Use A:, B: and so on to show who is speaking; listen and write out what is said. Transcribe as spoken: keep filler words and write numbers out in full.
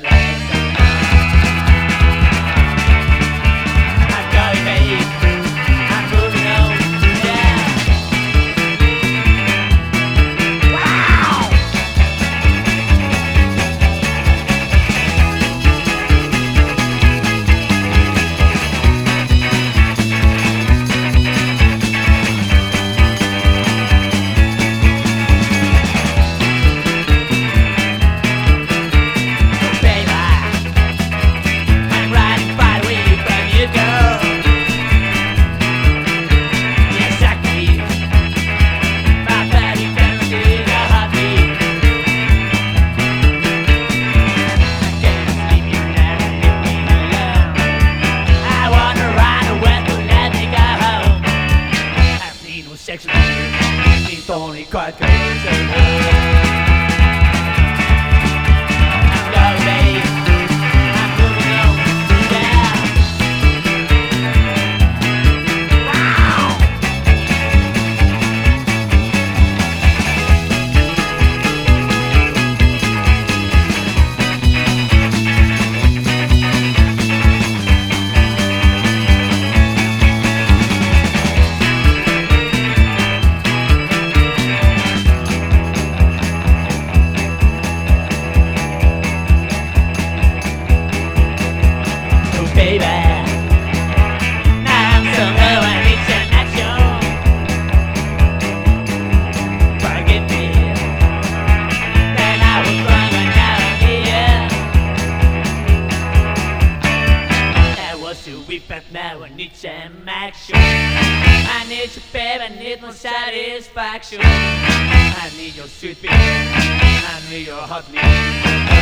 A: Sexual it's only quite good. I'm going, babe. I'm moving on. Yeah. Wow. Baby, now I'm so low I need some action. Forgive me, then I was wrong and now I'm here. I was too weak but now I need some action. I need you babe, I need more satisfaction. I need your sweet baby, I need your hot lips.